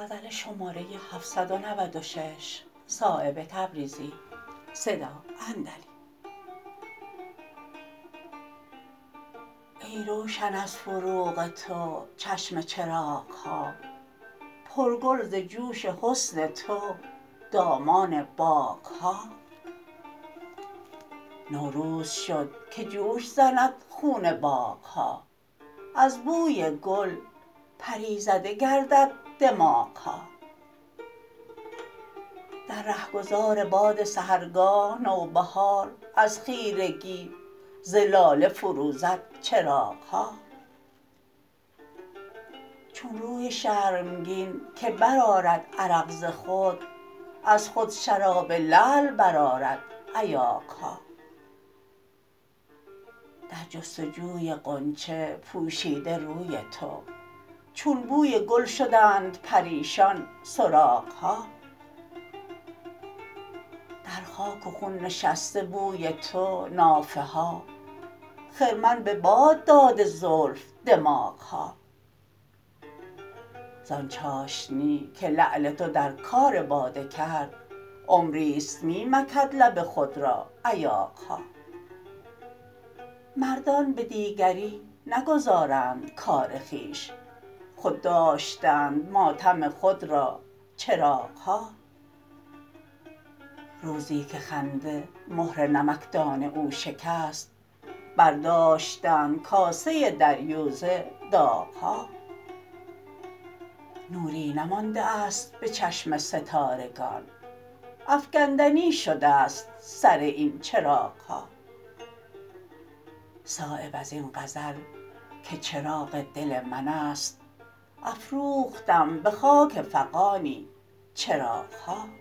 ای روشن از فروغ تو چشم چراغها، پرگل ز جوش حسن تو دامان باغها. نوروز شد که جوش زند خون باغها، از بوی گل پری زده گردد دماغها. در رهگذار باد سحرگاه نوبهار از خیرگی ز لاله فروزد چراغها. چون روی شرمگین که برآرد عرق ز خود، از خود شراب لعل برآرد ایاغها. در جستجوی غنچه پوشیده روی تو، چون بوی گل شدند پریشان سراغها. در خاک و خون نشسته بوی تو نافه ها، خرمن به باد داده زلف دماغها. زان چاشنی که لعل تو در کار باده کرد، عمری است می مکد لب خود را ایاغها. مردان به دیگری نگذارند کار خویش، خود داشتند ماتم خود را چراغها. روزی که خنده مهر نمکدان او شکست، برداشتند کاسه دریوزه داغها. نوری نمانده است به چشم ستارگان، افکندنی شده است سر این چراغها. صایب ازین غزل که چراغ دل من است، افروختم به خاک فغانی چراغها.